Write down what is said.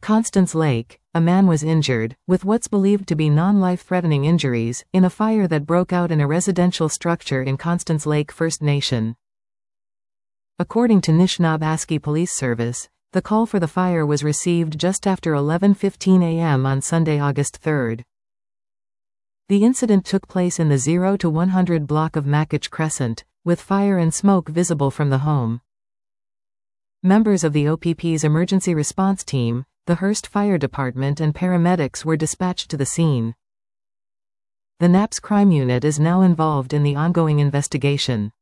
Constance Lake, a man was injured, with what's believed to be non-life-threatening injuries, in a fire that broke out in a residential structure in Constance Lake First Nation. According to Nishnawbe Police Service, the call for the fire was received just after 11:15 a.m. on Sunday, August 3. The incident took place in the 0 to 100 block of Makach Crescent, with fire and smoke visible from the home. Members of the OPP's emergency response team, the Hearst Fire Department and paramedics were dispatched to the scene. The NAPS crime unit is now involved in the ongoing investigation.